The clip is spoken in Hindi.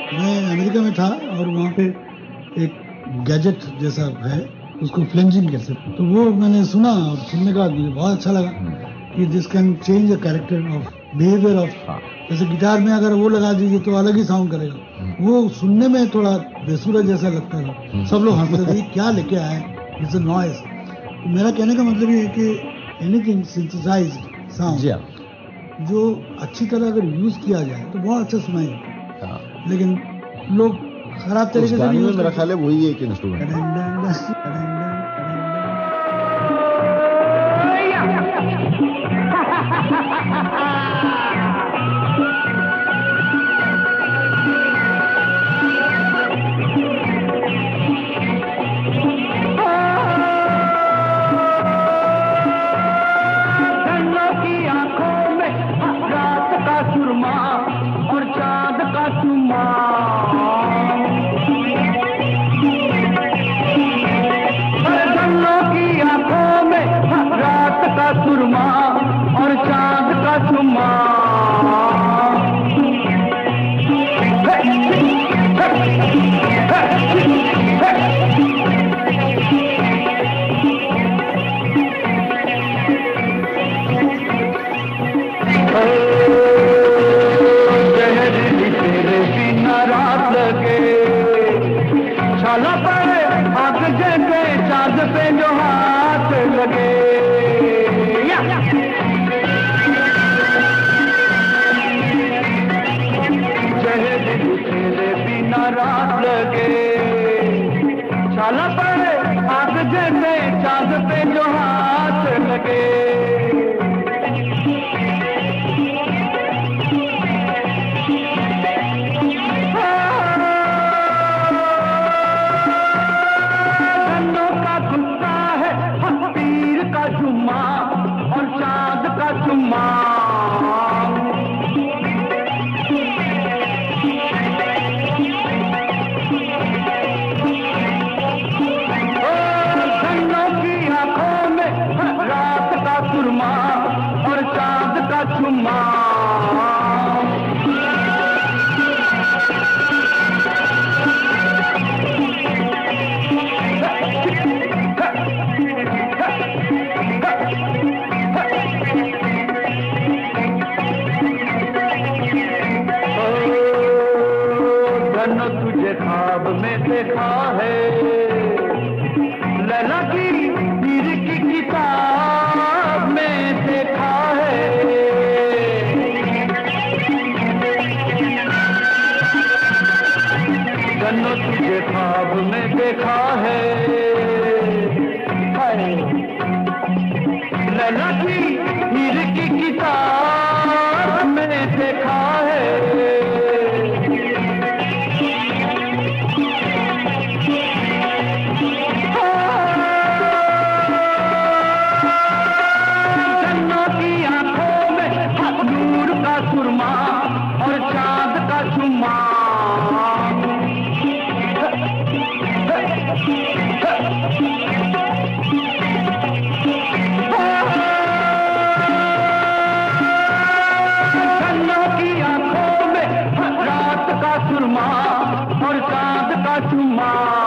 मैं अमेरिका में था और वहाँ पे एक गैजेट जैसा है, उसको फ्लेंजिंग कहते हैं, तो वो मैंने सुना और सुनने के बाद मुझे बहुत अच्छा लगा कि this can change the character of behaviour of, जैसे गिटार में अगर वो लगा दीजिए तो अलग ही साउंड करेगा, वो सुनने में थोड़ा बेसुरा जैसा लगता था, सब लोग हंसते थे क्या लेके आए, इट्स अ नॉइज। मेरा कहने का मतलब ये है कि एनीथिंग सिंथेसाइज्ड साउंड जो अच्छी तरह अगर यूज किया जाए तो बहुत अच्छा सुनाई देता है, लेकिन लोग खराब तरीके से यूज, मेरा ख्याल है वही एक इंस्ट्रूमेंट सुरमा और चांद का चुम्मा। जहरीली तेरे बिना रात लगे, छाला पड़े आग जगे, चांद पे जो हाथ लगे। तेरे बिना रात लगे, छाला पड़े आग जैसे, चांद पे जो हाथ लगे। धनों का गुस्सा है पीर का जुम्मा और चांद का चुम्मा। सुरमा और चांद का चुम्मा। धन तुझे ख्वाब में देखा है, लैला की पीर की किताब में देखा है। जन्नत तुझे ख्वाब में देखा है, लैला की पीर की किताब में देखा है। सुरमा और चांद का चुम्मा। धनों की आंखों में रात का सुरमा और चांद का चुम्मा।